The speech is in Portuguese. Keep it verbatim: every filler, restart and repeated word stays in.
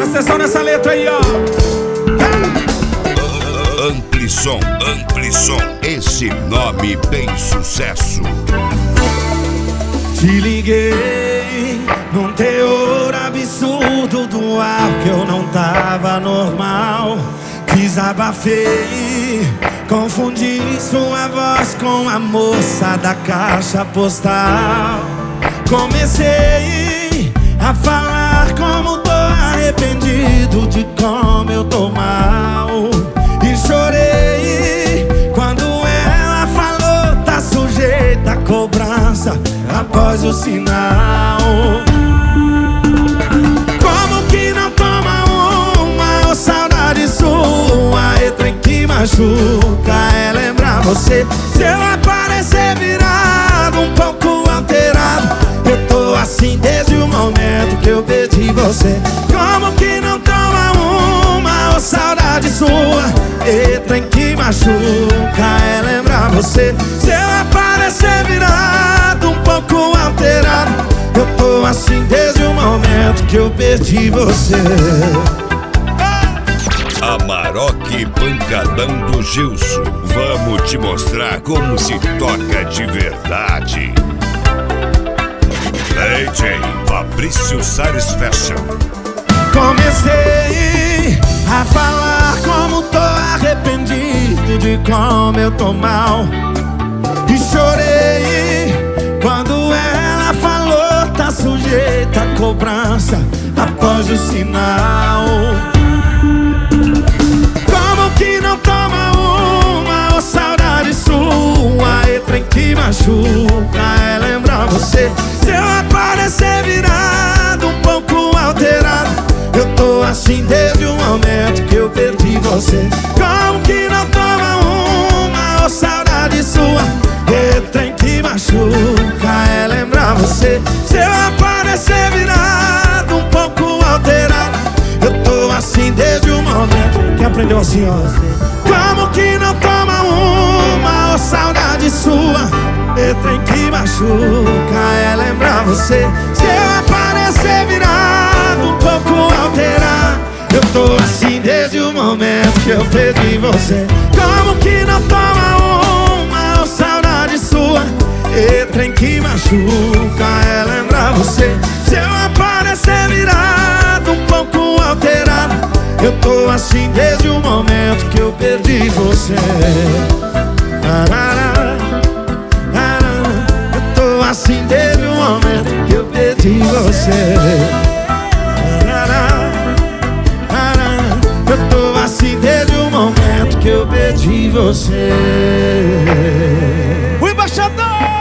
atenção nessa letra aí, ó. Amplissom, Amplissom, esse nome tem sucesso. Te liguei num teor absurdo do ar que eu não tava normal. Desabafei, confundi sua voz com a moça da caixa postal. Comecei a falar como tô arrependido de como eu tô mal. E chorei quando ela falou tá sujeita a cobrança após o sinal. Como que não toma uma, oh, saudade sua, é trem que machuca, é lembrar você. Se eu aparecer virado, um pouco alterado, eu tô assim desde o momento que eu perdi você. Como que não toma uma, oh, saudade sua, é trem que machuca, é lembrar você. Se eu aparecer virado, um pouco alterado, eu tô assim desde o momento que eu perdi você. Amarok Pancadão do Gilson, vamos te mostrar como se toca de verdade. D J Fabrício Salles Fashion. Comecei a falar como tô arrependido de como eu tô mal. E chorei quando ela falou tá sujeita a cobrança após o sinal. Como que não toma uma, oh, saudade sua, é trem que machuca, é lembrar você. Se eu aparecer virado, um pouco alterado, eu tô assim desde o momento que eu perdi você. Como que não toma uma, oh, saudade sua, é trem que machuca, é lembrar você. Se eu aparecer virado, um pouco alterado, eu tô assim desde o momento. Quem aprendeu assim, ó? Como que não toma uma, oh, saudade sua, é trem que machuca, é lembrar você. Se eu aparecer virado, um pouco alterado, eu tô assim desde o momento que eu perdi você. Como que não toma uma, oh, saudade sua, é trem que machuca, é lembrar você. Se eu aparecer virado, um pouco alterado, eu tô assim desde o momento que eu perdi você. Arara, arara, eu tô assim desde o momento que eu perdi você. Arara, arara, eu tô assim desde o momento que eu perdi você. O embaixador!